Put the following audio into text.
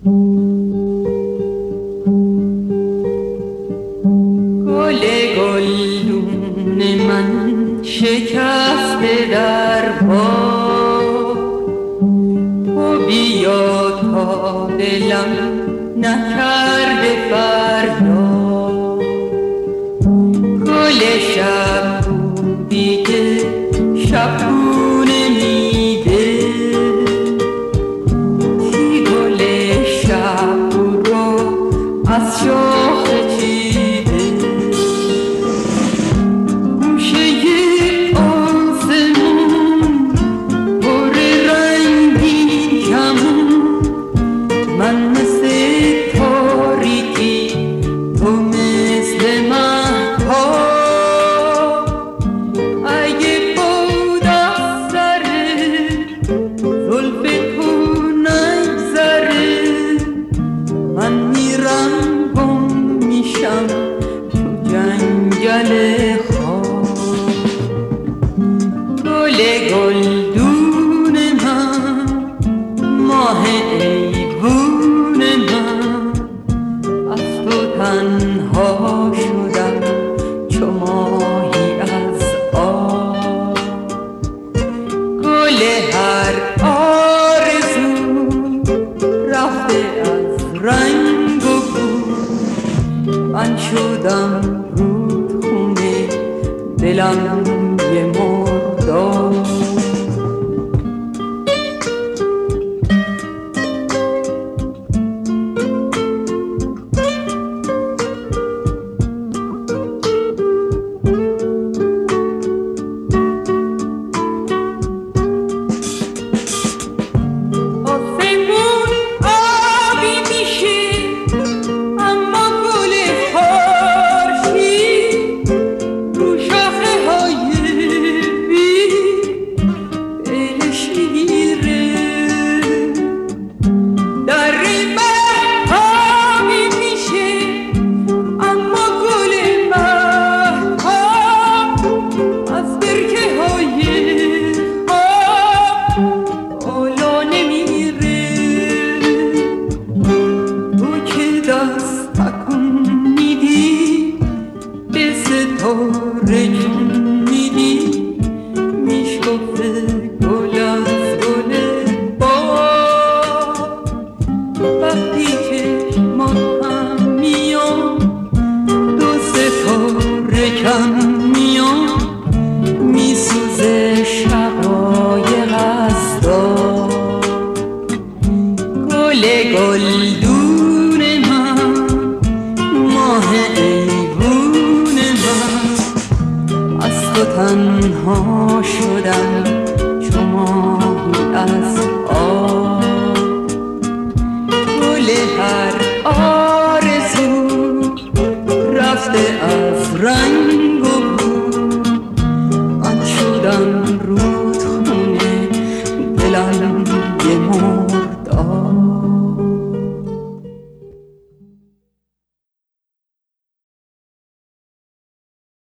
گل گلدون من شکسته در باغ، تو بیا تا دلم نکرده فردا. گل شب بودی که شبونه میده، کی گل شب رو از شاخه چیده. گوشه آسمون پر رنگین کمون، من مثل تاریکی تو مثل مهتاب. اگه بود از سر زلف تو نگذره، من میرم گم میشم تو جنگل خواب. گل گلدون من، ماه ایوون من، از تو تنها شدم چو ماهی از آب. گل هر آرزو رفته از رنگ و بو، من شدم رودخونه دلم یه مرداب. گلدون من، ماه ایوون من، از تو تنها شدم چو ماهی از آب. گل هر آرزو رفته از رنگ و بو، من شدم رودخونه دلم یه